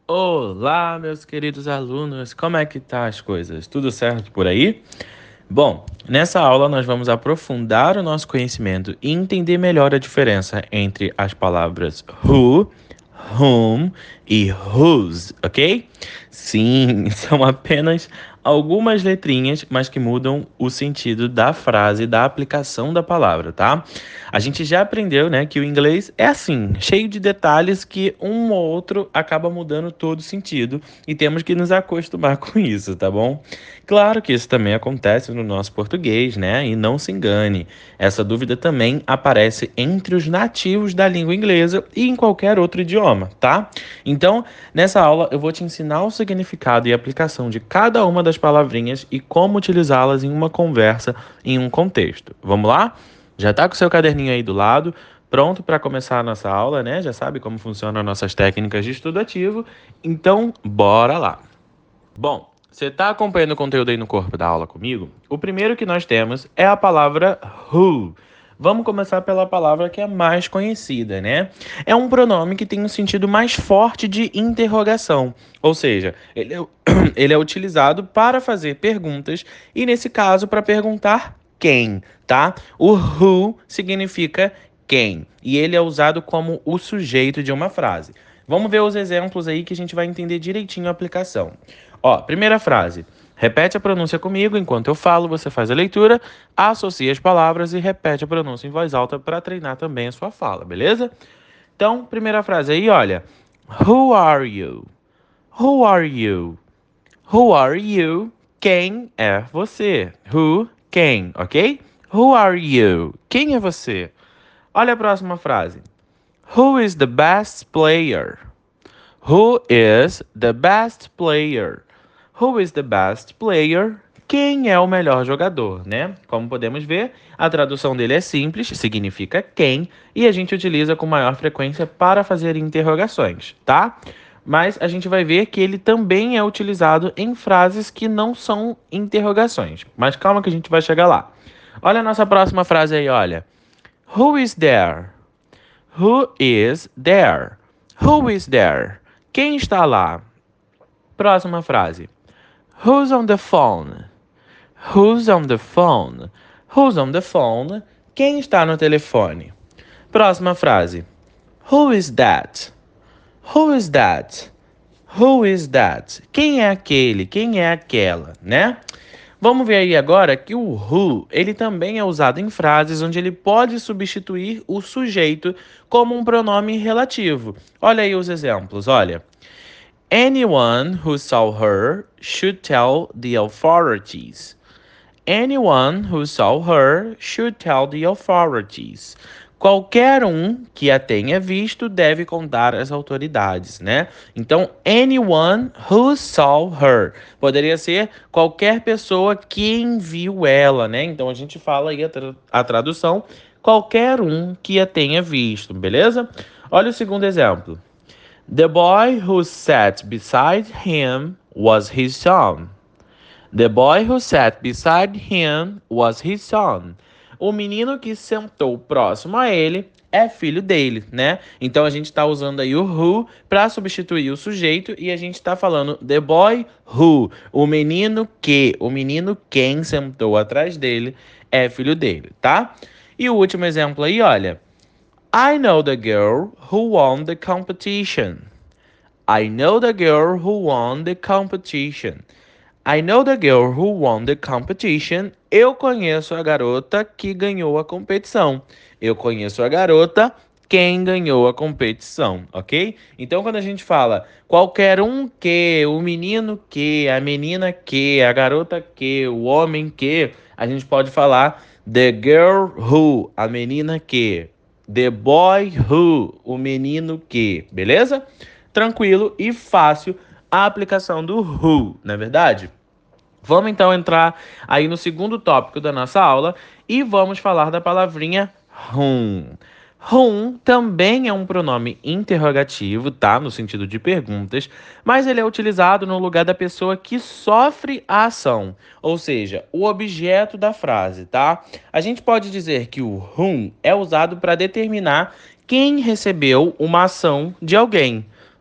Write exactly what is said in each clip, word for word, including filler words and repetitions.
Olá, meus queridos alunos, como é que tá as coisas? Tudo certo por aí? Bom, nessa aula nós vamos aprofundar o nosso conhecimento e entender melhor a diferença entre as palavras who, whom e whose, ok? Sim, são apenas algumas letrinhas, mas que mudam o sentido da frase, da aplicação da palavra, tá? A gente já aprendeu, né, que o inglês é assim, cheio de detalhes que um ou outro acaba mudando todo o sentido e temos que nos acostumar com isso, tá bom? Claro que isso também acontece no nosso português, né? E não se engane, essa dúvida também aparece entre os nativos da língua inglesa e em qualquer outro idioma, tá? Então, nessa aula eu vou te ensinar o significado e aplicação de cada uma das palavrinhas e como utilizá-las em uma conversa, em um contexto. Vamos lá? Já tá com o seu caderninho aí do lado, pronto para começar a nossa aula, né? Já sabe como funcionam nossas técnicas de estudo ativo, então bora lá. Bom, você está acompanhando o conteúdo aí no corpo da aula comigo? O primeiro que nós temos é a palavra who. Vamos começar pela palavra que é mais conhecida, né? É um pronome que tem um sentido mais forte de interrogação, ou seja, ele é, ele é utilizado para fazer perguntas e, nesse caso, para perguntar quem, tá? O who significa quem e ele é usado como o sujeito de uma frase. Vamos ver os exemplos aí que a gente vai entender direitinho a aplicação. Ó, primeira frase. Repete a pronúncia comigo enquanto eu falo, você faz a leitura, associa as palavras e repete a pronúncia em voz alta para treinar também a sua fala, beleza? Então, primeira frase aí, olha. Who are you? Who are you? Who are you? Quem é você? Who, quem, ok? Who are you? Quem é você? Olha a próxima frase. Who is the best player? Who is the best player? Who is the best player? Quem é o melhor jogador, né? Como podemos ver, a tradução dele é simples, significa quem, e a gente utiliza com maior frequência para fazer interrogações, tá? Mas a gente vai ver que ele também é utilizado em frases que não são interrogações. Mas calma que a gente vai chegar lá. Olha a nossa próxima frase aí, olha. Who is there? Who is there? Who is there? Quem está lá? Próxima frase. Who's on the phone? Who's on the phone? Who's on the phone? Quem está no telefone? Próxima frase. Who is that? Who is that? Who is that? Quem é aquele? Quem é aquela, né? Vamos ver aí agora que o who, ele também é usado em frases onde ele pode substituir o sujeito como um pronome relativo. Olha aí os exemplos, olha. Anyone who saw her should tell the authorities. Anyone who saw her should tell the authorities. Qualquer um que a tenha visto deve contar às autoridades, né? Então, anyone who saw her poderia ser qualquer pessoa que viu ela, né? Então, a gente fala aí a, tra a tradução, qualquer um que a tenha visto, beleza? Olha o segundo exemplo. The boy who sat beside him was his son. The boy who sat beside him was his son. O menino que sentou próximo a ele é filho dele, né? Então a gente está usando aí o who para substituir o sujeito e a gente está falando the boy who, o menino que, o menino quem sentou atrás dele é filho dele, tá? E o último exemplo aí, olha. I know the girl who won the competition. I know the girl who won the competition. I know the girl who won the competition. Eu conheço a garota que ganhou a competição. Eu conheço a garota quem ganhou a competição, ok? Então, quando a gente fala qualquer um que, o menino que, a menina que, a garota que, o homem que, a gente pode falar the girl who, a menina que, the boy who, o menino que, beleza? Tranquilo e fácil a aplicação do who, não é verdade? Vamos então entrar aí no segundo tópico da nossa aula e vamos falar da palavrinha whom. Whom também é um pronome interrogativo, tá? No sentido de perguntas, mas ele é utilizado no lugar da pessoa que sofre a ação, ou seja, o objeto da frase, tá? A gente pode dizer que o whom é usado para determinar quem recebeu uma ação de alguém.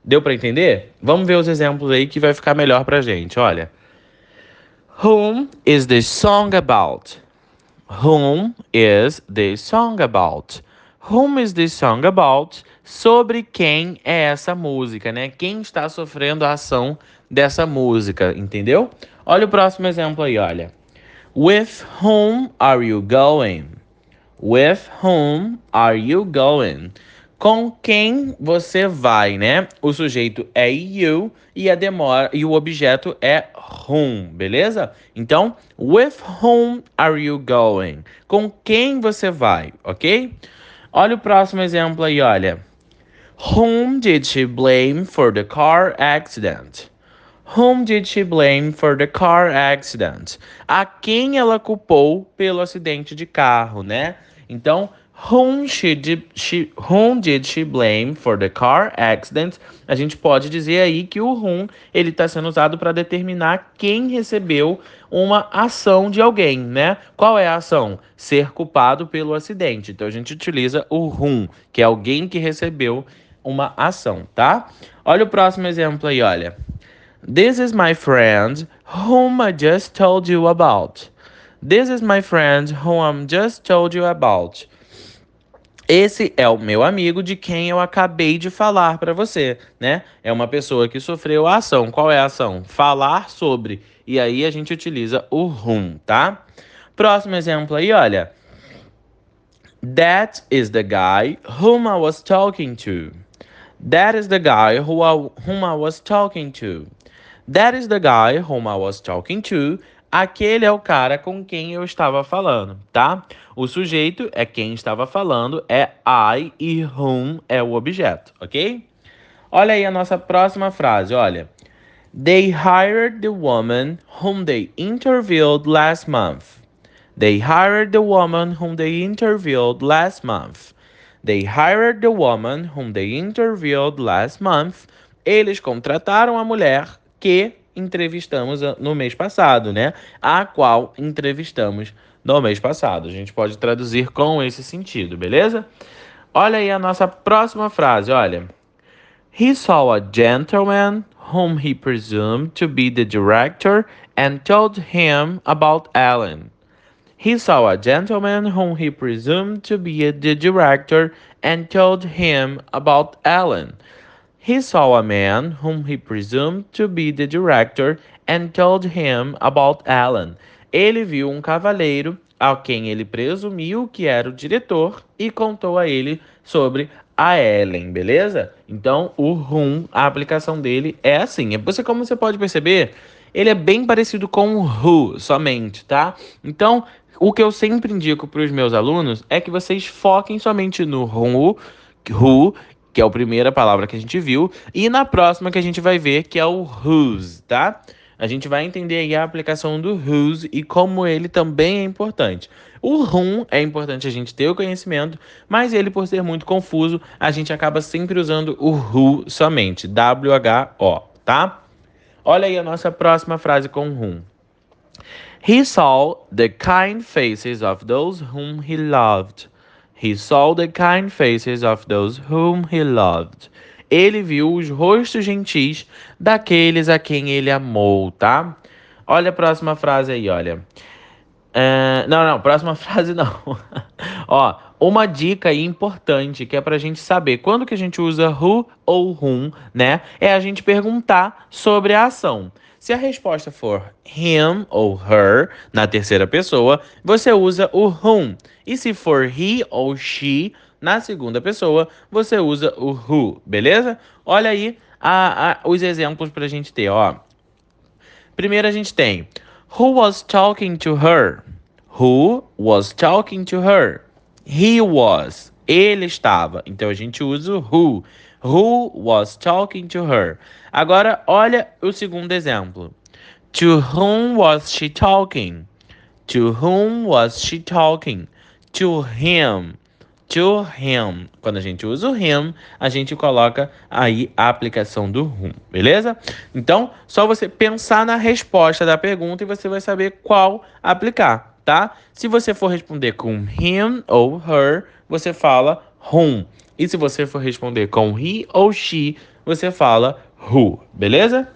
Deu para entender? Vamos ver os exemplos aí que vai ficar melhor pra gente. Olha. Whom is the song about? Whom is the song about? Whom is the song about? Sobre quem é essa música, né? Quem está sofrendo a ação dessa música, entendeu? Olha o próximo exemplo aí, olha. With whom are you going? With whom are you going? Com quem você vai, né? O sujeito é you e a demora e o objeto é whom, beleza? Então, with whom are you going? Com quem você vai, ok? Olha o próximo exemplo aí, olha. Whom did she blame for the car accident? Whom did she blame for the car accident? A quem ela culpou pelo acidente de carro, né? Então, whom, she did, she, whom did she blame for the car accident? A gente pode dizer aí que o whom ele está sendo usado para determinar quem recebeu uma ação de alguém, né? Qual é a ação? Ser culpado pelo acidente. Então, a gente utiliza o whom, que é alguém que recebeu uma ação, tá? Olha o próximo exemplo aí, olha. This is my friend whom I just told you about. This is my friend whom I just told you about. Esse é o meu amigo de quem eu acabei de falar para você, né? É uma pessoa que sofreu a ação. Qual é a ação? Falar sobre. E aí a gente utiliza o whom, tá? Próximo exemplo aí, olha. That is the guy whom I was talking to. That is the guy who I, whom I was talking to. That is the guy whom I was talking to. Aquele é o cara com quem eu estava falando, tá? O sujeito é quem estava falando, é I e whom é o objeto, ok? Olha aí a nossa próxima frase, olha. They hired the woman whom they interviewed last month. They hired the woman whom they interviewed last month. They hired the woman whom they interviewed last month. Eles contrataram a mulher que entrevistamos no mês passado, né? A qual entrevistamos no mês passado. A gente pode traduzir com esse sentido, beleza? Olha aí a nossa próxima frase, olha. He saw a gentleman whom he presumed to be the director and told him about Ellen. He saw a gentleman whom he presumed to be the director and told him about Ellen. He saw a man whom he presumed to be the director and told him about Ellen. Ele viu um cavaleiro a quem ele presumiu que era o diretor e contou a ele sobre a Ellen, beleza? Então, o whom, a aplicação dele é assim. Você, como você pode perceber, ele é bem parecido com o who somente, tá? Então, o que eu sempre indico para os meus alunos é que vocês foquem somente no who, who, que é a primeira palavra que a gente viu, e na próxima que a gente vai ver, que é o whose, tá? A gente vai entender aí a aplicação do whose e como ele também é importante. O whom é importante a gente ter o conhecimento, mas ele, por ser muito confuso, a gente acaba sempre usando o who somente, W H O, tá? Olha aí a nossa próxima frase com whom. He saw the kind faces of those whom he loved. He saw the kind faces of those whom he loved. Ele viu os rostos gentis daqueles a quem ele amou, tá? Olha a próxima frase aí, olha. Uh, não, não, próxima frase não. Ó, uma dica aí importante que é pra gente saber quando que a gente usa who ou whom, né? É a gente perguntar sobre a ação. Se a resposta for him ou her, na terceira pessoa, você usa o whom. E se for he ou she, na segunda pessoa, você usa o who, beleza? Olha aí a, a, os exemplos pra gente ter, ó. Primeiro a gente tem who was talking to her? Who was talking to her? He was. Ele estava. Então a gente usa o who. Who was talking to her? Agora, olha o segundo exemplo. To whom was she talking? To whom was she talking? To him. To him. Quando a gente usa o him, a gente coloca aí a aplicação do whom, beleza? Então, só você pensar na resposta da pergunta e você vai saber qual aplicar, tá? Se você for responder com him ou her, você fala whom. E se você for responder com he ou she, você fala who, beleza?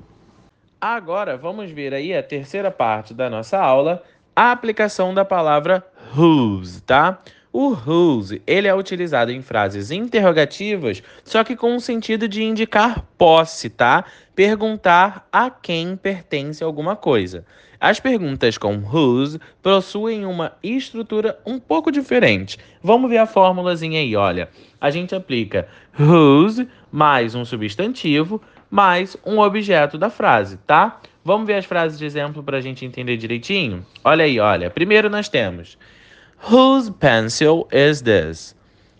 Agora vamos ver aí a terceira parte da nossa aula, a aplicação da palavra whose, tá? O whose, ele é utilizado em frases interrogativas, só que com o sentido de indicar posse, tá? Perguntar a quem pertence alguma coisa. As perguntas com whose possuem uma estrutura um pouco diferente. Vamos ver a formulazinha aí, olha. A gente aplica whose mais um substantivo mais um objeto da frase, tá? Vamos ver as frases de exemplo para a gente entender direitinho? Olha aí, olha. Primeiro nós temos Whose pencil is this?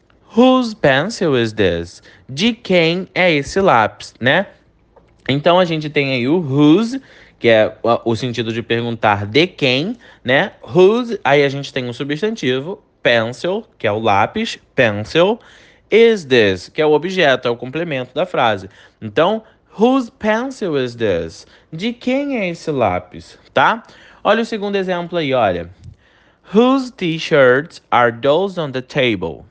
Whose pencil is this? De quem é esse lápis, né? Então a gente tem aí o whose, que é o sentido de perguntar de quem, né? Whose, aí a gente tem um substantivo, pencil, que é o lápis, pencil, is this, que é o objeto, é o complemento da frase. Então, whose pencil is this? De quem é esse lápis, tá? Olha o segundo exemplo aí, olha. Whose t-shirts are those on the table?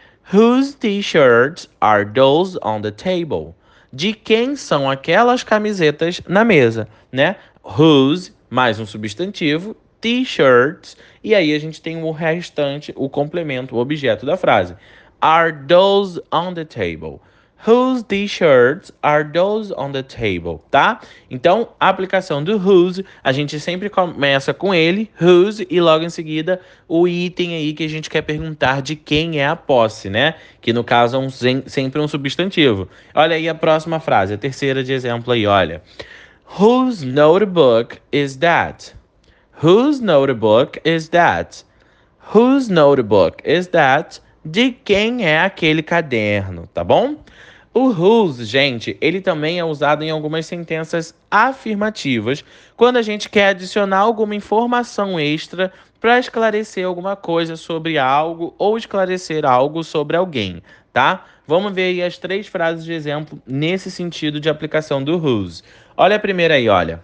Whose t-shirts are those on the table? De quem são aquelas camisetas na mesa, né? Whose, mais um substantivo, t-shirts, e aí a gente tem o restante, o complemento, o objeto da frase. Are those on the table? Whose t-shirts are those on the table, tá? Então, a aplicação do whose, a gente sempre começa com ele, whose, e logo em seguida o item aí que a gente quer perguntar de quem é a posse, né? Que no caso é um, sempre um substantivo. Olha aí a próxima frase, a terceira de exemplo aí, olha. Whose notebook is that? Whose notebook is that? Whose notebook is that? De quem é aquele caderno, tá bom? O whose, gente, ele também é usado em algumas sentenças afirmativas, quando a gente quer adicionar alguma informação extra para esclarecer alguma coisa sobre algo ou esclarecer algo sobre alguém, tá? Vamos ver aí as três frases de exemplo nesse sentido de aplicação do whose. Olha a primeira aí, olha.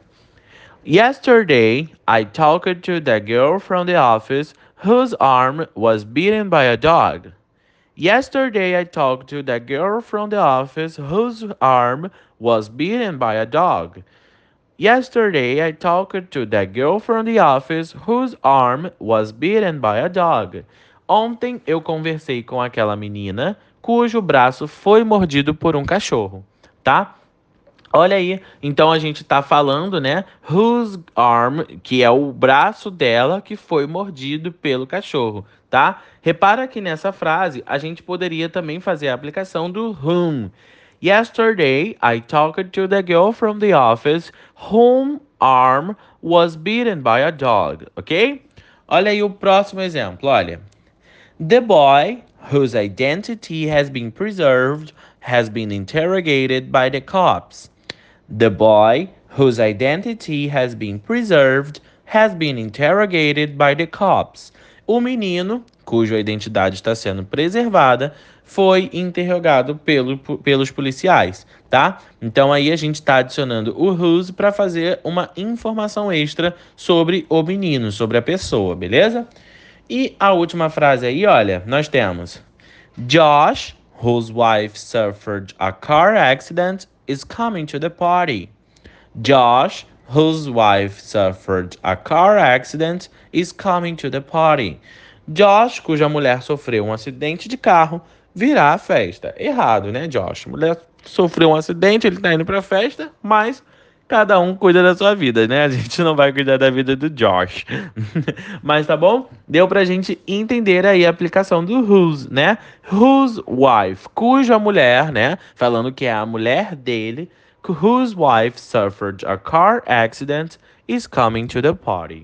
Yesterday, I talked to the girl from the office whose arm was beaten by a dog. Yesterday, I talked to the girl from the office whose arm was beaten by a dog. Yesterday, I talked to the girl from the office whose arm was beaten by a dog. Ontem eu conversei com aquela menina cujo braço foi mordido por um cachorro, tá? Olha aí, então a gente tá falando, né? Whose arm, que é o braço dela que foi mordido pelo cachorro, tá? Repara que nessa frase a gente poderia também fazer a aplicação do whom. Yesterday, I talked to the girl from the office whose arm was beaten by a dog, ok? Olha aí o próximo exemplo, olha. The boy, whose identity has been preserved, has been interrogated by the cops. The boy, whose identity has been preserved, has been interrogated by the cops. O menino, cuja identidade está sendo preservada, foi interrogado pelo, pelos policiais, tá? Então aí a gente está adicionando o whose para fazer uma informação extra sobre o menino, sobre a pessoa, beleza? E a última frase aí, olha, nós temos Josh, whose wife suffered a car accident, is coming to the party. Josh, whose wife suffered a car accident, is coming to the party. Josh, cuja mulher sofreu um acidente de carro, virá à festa. Errado, né, Josh? A mulher sofreu um acidente, ele tá indo pra festa, mas cada um cuida da sua vida, né? A gente não vai cuidar da vida do Josh. Mas tá bom? Deu pra gente entender aí a aplicação do whose, né? Whose wife, cuja mulher, né? Falando que é a mulher dele, whose wife suffered a car accident is coming to the party.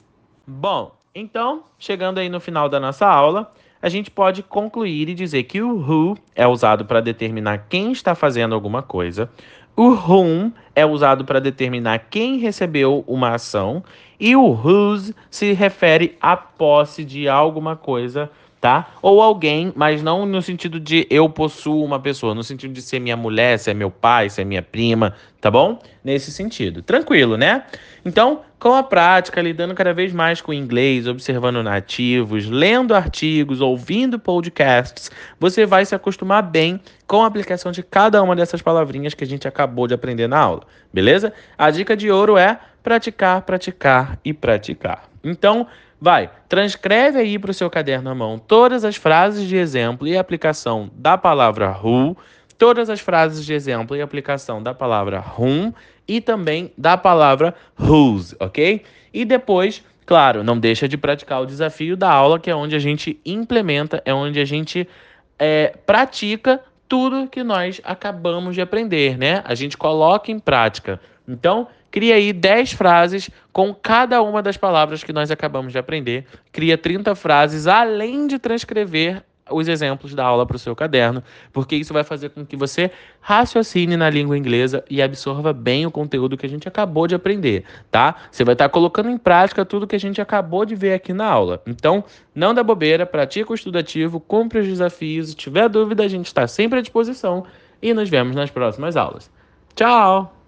Bom, então, chegando aí no final da nossa aula, a gente pode concluir e dizer que o who é usado para determinar quem está fazendo alguma coisa, o whom é usado para determinar quem recebeu uma ação e o whose se refere à posse de alguma coisa, tá? Ou alguém, mas não no sentido de eu possuo uma pessoa, no sentido de ser minha mulher, ser meu pai, ser minha prima, tá bom? Nesse sentido. Tranquilo, né? Então, Com a prática, lidando cada vez mais com o inglês, observando nativos, lendo artigos, ouvindo podcasts, você vai se acostumar bem com a aplicação de cada uma dessas palavrinhas que a gente acabou de aprender na aula, beleza? A dica de ouro é praticar, praticar e praticar. Então, vai, transcreve aí para o seu caderno à mão todas as frases de exemplo e aplicação da palavra who, todas as frases de exemplo e aplicação da palavra whom e também da palavra whose, ok? E depois, claro, não deixa de praticar o desafio da aula, que é onde a gente implementa, é onde a gente é, pratica tudo que nós acabamos de aprender, né? A gente coloca em prática. Então, cria aí dez frases com cada uma das palavras que nós acabamos de aprender. Cria trinta frases, além de transcrever os exemplos da aula para o seu caderno, porque isso vai fazer com que você raciocine na língua inglesa e absorva bem o conteúdo que a gente acabou de aprender, tá? Você vai estar colocando em prática tudo que a gente acabou de ver aqui na aula. Então, não dá bobeira, pratica o estudo ativo, cumpre os desafios. Se tiver dúvida, a gente está sempre à disposição e nos vemos nas próximas aulas. Tchau!